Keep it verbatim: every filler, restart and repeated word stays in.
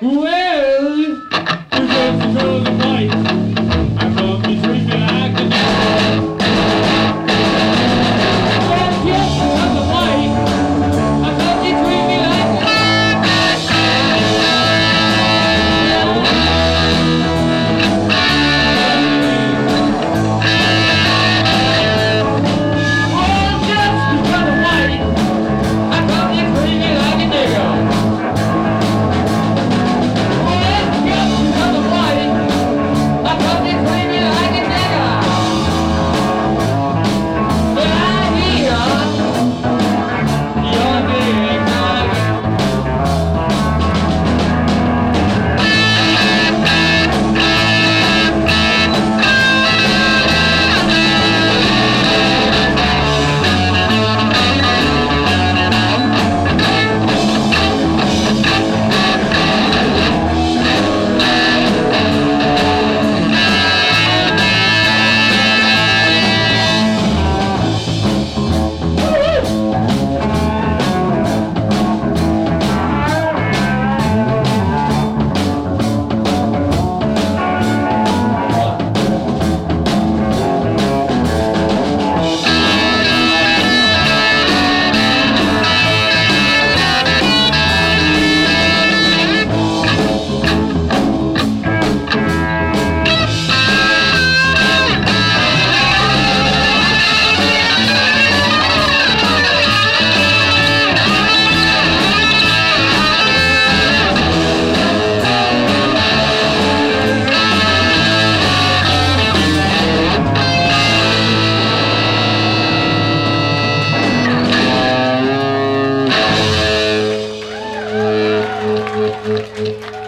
Well, you just chose a fight. I thought you treat me like a dog. Well, you chose a fight. I thought you treat me like a Well, just because of white, I thought you treat me like a nigger. Thank you.